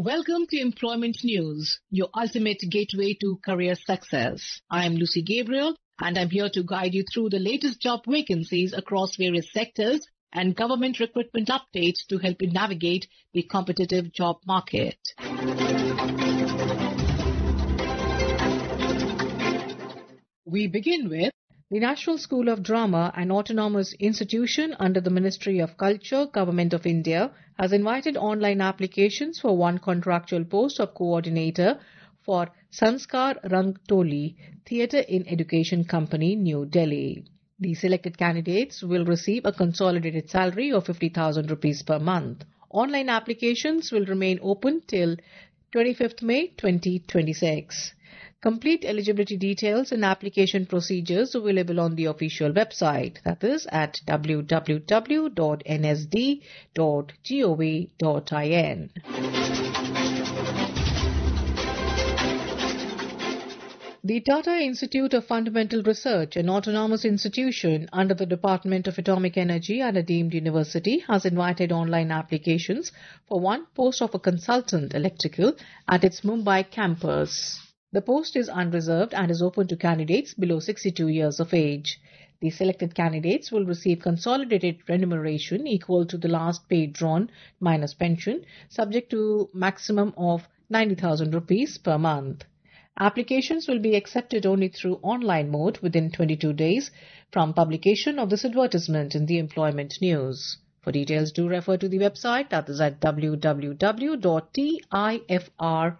Welcome to Employment News, your ultimate gateway to career success. I am Lucy Gabriel, and I'm here to guide you through the latest job vacancies across various sectors and government recruitment updates to help you navigate the competitive job market. We begin with the National School of Drama, an autonomous institution under the Ministry of Culture, Government of India, has invited online applications for one contractual post of coordinator for Sanskar Rangtoli Theatre in Education Company, New Delhi. The selected candidates will receive a consolidated salary of 50,000 rupees per month. Online applications will remain open till 25th May 2026. Complete eligibility details and application procedures available on the official website, that is at www.nsd.gov.in. The Tata Institute of Fundamental Research, an autonomous institution under the Department of Atomic Energy and a deemed university, has invited online applications for one post of a consultant electrical at its Mumbai campus. The post is unreserved and is open to candidates below 62 years of age. The selected candidates will receive consolidated remuneration equal to the last pay drawn minus pension, subject to maximum of 90,000 rupees per month. Applications will be accepted only through online mode within 22 days from publication of this advertisement in the Employment News. For details, do refer to the website, that is at www.tifr.res.in.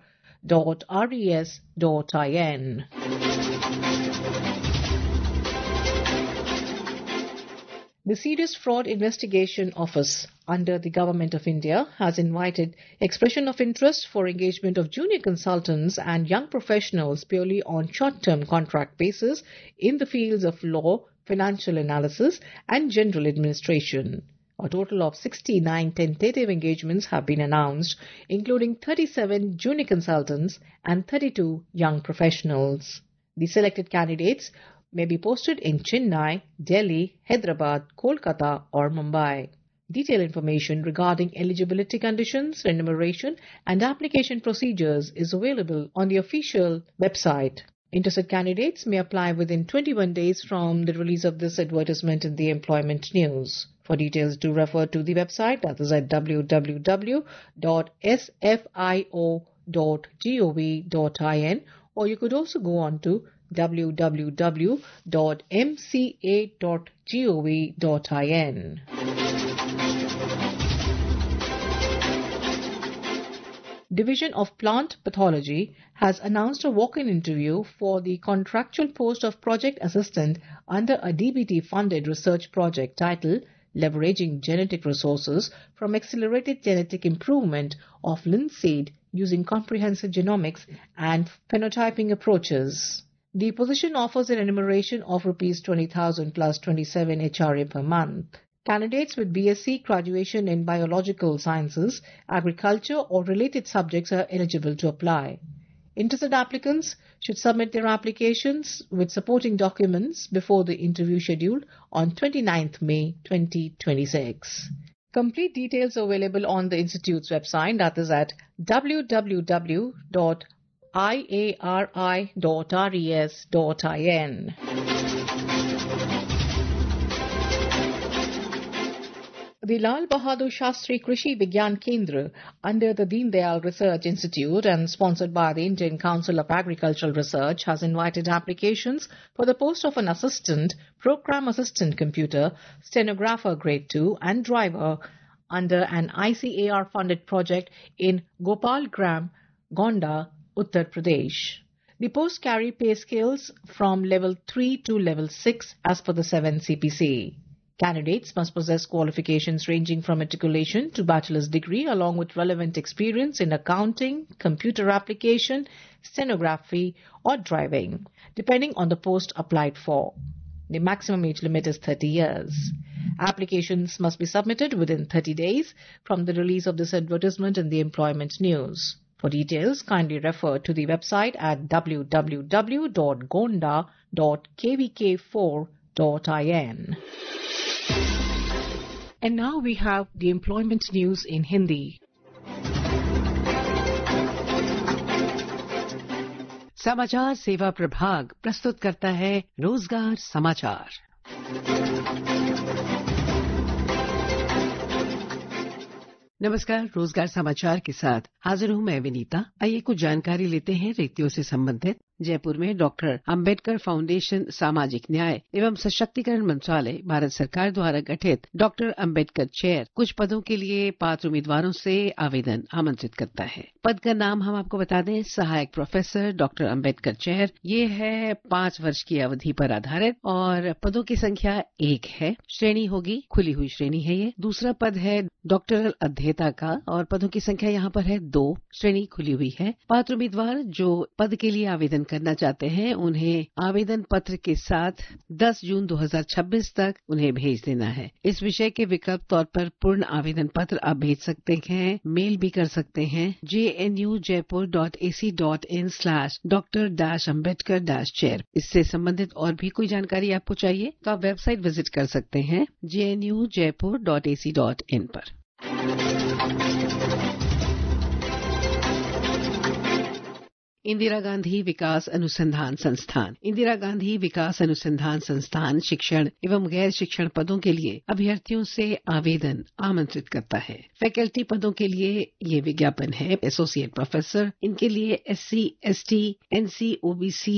The Serious Fraud Investigation Office under the Government of India has invited expression of interest for engagement of junior consultants and young professionals purely on short-term contract basis in the fields of law, financial analysis and general administration. A total of 69 tentative engagements have been announced, including 37 junior consultants and 32 young professionals. The selected candidates may be posted in Chennai, Delhi, Hyderabad, Kolkata or Mumbai. Detailed information regarding eligibility conditions, remuneration and application procedures is available on the official website. Interested candidates may apply within 21 days from the release of this advertisement in the Employment News. For details, do refer to the website, that is at www.sfio.gov.in, or you could also go on to www.mca.gov.in. Division of Plant Pathology has announced a walk-in interview for the contractual post of project assistant under a DBT-funded research project titled Leveraging Genetic Resources from Accelerated Genetic Improvement of Linseed Using Comprehensive Genomics and Phenotyping Approaches. The position offers a remuneration of Rs 20,000 plus 27 HRA per month. Candidates with BSc graduation in biological sciences, agriculture or related subjects are eligible to apply. Interested applicants should submit their applications with supporting documents before the interview scheduled on 29th May 2026. Complete details are available on the Institute's website, that is at www.iari.res.in. The Lal Bahadur Shastri Krishi Vigyan Kendra under the Deen Dayal Research Institute and sponsored by the Indian Council of Agricultural Research has invited applications for the post of an assistant, program assistant computer, stenographer grade 2 and driver under an ICAR funded project in Gopalgram, Gonda, Uttar Pradesh. The posts carry pay scales from level 3 to level 6 as per the 7 CPC. Candidates must possess qualifications ranging from matriculation to bachelor's degree along with relevant experience in accounting, computer application, stenography or driving, depending on the post applied for. The maximum age limit is 30 years. Applications must be submitted within 30 days from the release of this advertisement in the Employment News. For details, kindly refer to the website at www.gonda.kvk4.in. And now we have the Employment News in Hindi. समाचार सेवा प्रभाग प्रस्तुत करता है रोजगार समाचार। नमस्कार, रोजगार समाचार के साथ हाजिर हूं मैं विनीता। आइए कुछ जानकारी लेते हैं रिक्तियों से संबंधित। जयपुर में डॉक्टर अंबेडकर फाउंडेशन सामाजिक न्याय एवं सशक्तिकरण मंत्रालय भारत सरकार द्वारा गठित डॉक्टर अंबेडकर चेयर कुछ पदों के लिए पात्र उम्मीदवारों से आवेदन आमंत्रित करता है। पद का नाम हम आपको बता दें, सहायक प्रोफेसर डॉक्टर अंबेडकर चेयर। ये है 5 वर्ष की अवधि पर आधारित और पदों की संख्या 1 है। श्रेणी होगी खुली हुई श्रेणी है ये। दूसरा पद है डॉक्टरल अध्येता का और पदों की संख्या यहाँ पर है 2। श्रेणी खुली हुई है। पात्र उम्मीदवार जो पद के लिए आवेदन करना चाहते हैं उन्हें आवेदन पत्र के साथ 10 जून 2026 तक उन्हें भेज देना है। इस विषय के विकल्प तौर पर पूर्ण आवेदन पत्र आप भेज सकते हैं, मेल भी कर सकते हैं jnujaipur.ac.in/dr-ambedkar-chair। इससे संबंधित और भी कोई जानकारी आपको चाहिए तो आप वेबसाइट विजिट कर सकते हैं jnujaipur.ac.in पर। इंदिरा गांधी विकास अनुसंधान संस्थान। इंदिरा गांधी विकास अनुसंधान संस्थान शिक्षण एवं गैर शिक्षण पदों के लिए अभ्यर्थियों से आवेदन आमंत्रित करता है। फैकल्टी पदों के लिए ये विज्ञापन है। एसोसिएट प्रोफेसर, इनके लिए SC, ST, NC, OBC,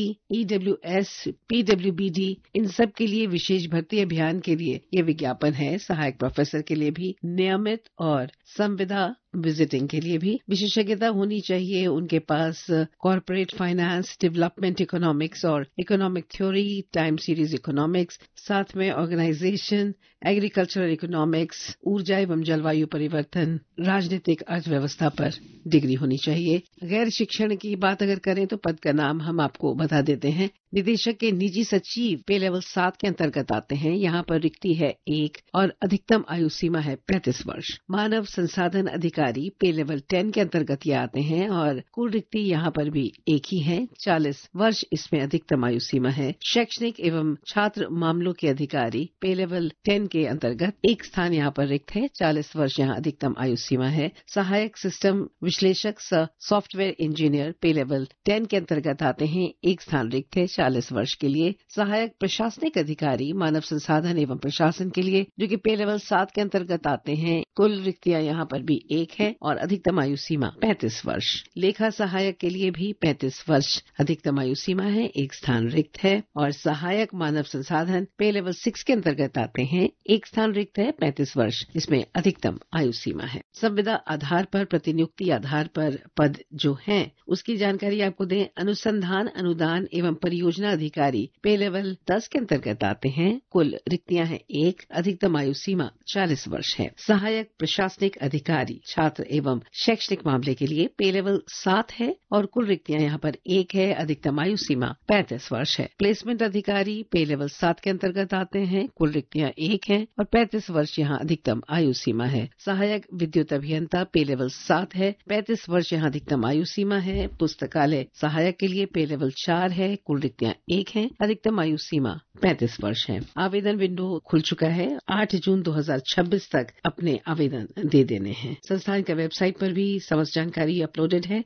EWS, PWBD, इन सब के लिए विशेष भर्ती अभियान के लिए ये विज्ञापन है। सहायक प्रोफेसर के लिए भी नियमित और संविदा विजिटिंग के लिए भी विशेषज्ञता होनी चाहिए। उनके पास कॉर्पोरेट फाइनेंस, डेवलपमेंट इकोनॉमिक्स और economic theory, time series economics, साथ में ऑर्गेनाइजेशन, एग्रीकल्चरल इकोनॉमिक्स, ऊर्जा एवं जलवायु परिवर्तन, राजनीतिक अर्थव्यवस्था पर डिग्री होनी चाहिए। गैर शिक्षण की बात अगर करें तो पद का नाम हम आपको बता देते हैं। निदेशक के निजी सचिव पे लेवल 7 के अंतर्गत आते हैं। यहाँ पर रिक्ति है 1 और अधिकतम आयु सीमा है 35 वर्ष। मानव संसाधन अधिकारी पे लेवल 10 के अंतर्गत ये आते हैं और कुल रिक्ति यहाँ पर भी एक ही है, 40 वर्ष इसमें अधिकतम आयु सीमा है। शैक्षणिक एवं छात्र मामलों के अधिकारी पे लेवल 10 के अंतर्गत एक स्थान यहाँ पर रिक्त है, 40 वर्ष यहाँ अधिकतम आयु सीमा है। सहायक सिस्टम विश्लेषक सॉफ्टवेयर इंजीनियर पे लेवल 10 के अंतर्गत आते हैं, एक स्थान रिक्त है, 40 वर्ष के लिए। सहायक प्रशासनिक अधिकारी मानव संसाधन एवं प्रशासन के लिए जो कि पे लेवल 7 के अंतर्गत आते हैं, कुल रिक्तियां यहाँ पर भी 1 है और अधिकतम आयु सीमा 35 वर्ष। लेखा सहायक के लिए भी 35 वर्ष अधिकतम आयु सीमा है, एक स्थान रिक्त है। और सहायक मानव संसाधन पे लेवल 6 के अंतर्गत आते हैं, एक स्थान रिक्त है, 35 वर्ष इसमें अधिकतम आयु सीमा है। संविदा आधार पर, प्रतिनियुक्ति आधार पर पद जो है उसकी जानकारी आपको दें। अनुसंधान, अनुदान एवं परियोजना अधिकारी पे लेवल 10 के अंतर्गत आते हैं, कुल रिक्तियां हैं 1, अधिकतम आयु सीमा 40 वर्ष है। सहायक प्रशासनिक अधिकारी छात्र एवं शैक्षणिक मामले के लिए पे लेवल 7 है और कुल रिक्तियां यहाँ पर 1 है, अधिकतम आयु सीमा 35 वर्ष है। प्लेसमेंट अधिकारी पे लेवल 7 के अंतर्गत आते हैं, कुल रिक्तियां 1 है और 35 वर्ष यहाँ अधिकतम आयु सीमा है। सहायक विद्युत अभियंता पे लेवल 7 है, 35 वर्ष यहाँ अधिकतम आयु सीमा है। पुस्तकालय सहायक के लिए पे लेवल 4 है, कुल रिक्तियां 1 है, अधिकतम आयु सीमा 35 वर्ष है। आवेदन विंडो खुल चुका है, 8 जून 2026 तक अपने आवेदन दे देने हैं। संस्थान का वेबसाइट पर भी समस्त जानकारी अपलोडेड है।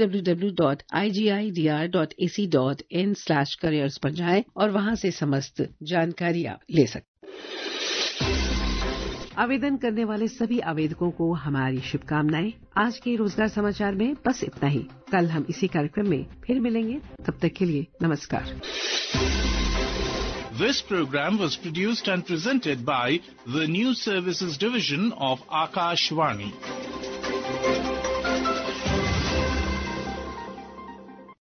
www.igidr.ac.in/careers पर जाएं और वहां से समस्त जानकारी आप ले सकते। आवेदन करने वाले सभी आवेदकों को हमारी शुभकामनाएं। आज के रोजगार समाचार में बस इतना ही। कल हम इसी कार्यक्रम में फिर मिलेंगे, तब तक के लिए नमस्कार। This program was produced and presented by the News Services Division of Akashvani.